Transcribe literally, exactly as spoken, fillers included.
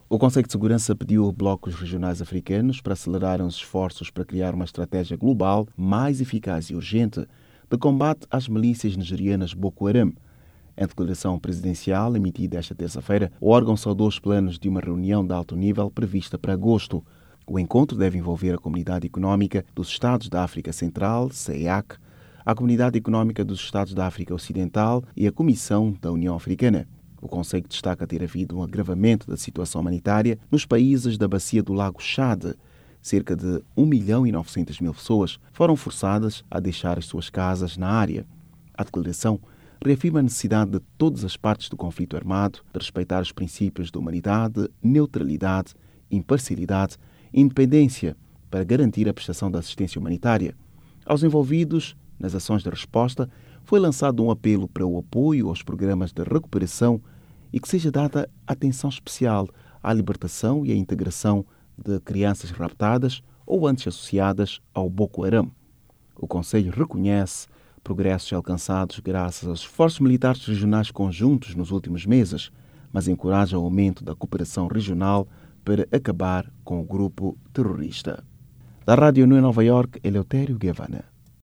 O Conselho de Segurança pediu a blocos regionais africanos para acelerarem os esforços para criar uma estratégia global mais eficaz e urgente de combate às milícias nigerianas Boko Haram. Em declaração presidencial emitida esta terça-feira, o órgão saudou os planos de uma reunião de alto nível prevista para agosto. O encontro deve envolver a Comunidade Económica dos Estados da África Central, C E A C, a Comunidade Económica dos Estados da África Ocidental e a Comissão da União Africana. O Conselho destaca ter havido um agravamento da situação humanitária nos países da bacia do Lago Chad. Cerca de um milhão e novecentas mil pessoas foram forçadas a deixar as suas casas na área. A declaração reafirma a necessidade de todas as partes do conflito armado de respeitar os princípios de humanidade, neutralidade, imparcialidade e independência para garantir a prestação da assistência humanitária. Aos envolvidos nas ações de resposta, foi lançado um apelo para o apoio aos programas de recuperação e que seja dada atenção especial à libertação e à integração de crianças raptadas ou antes associadas ao Boko Haram. O Conselho reconhece progressos alcançados graças aos esforços militares regionais conjuntos nos últimos meses, mas encoraja o aumento da cooperação regional para acabar com o grupo terrorista. Da Rádio Nova York, Eleutério Guevara.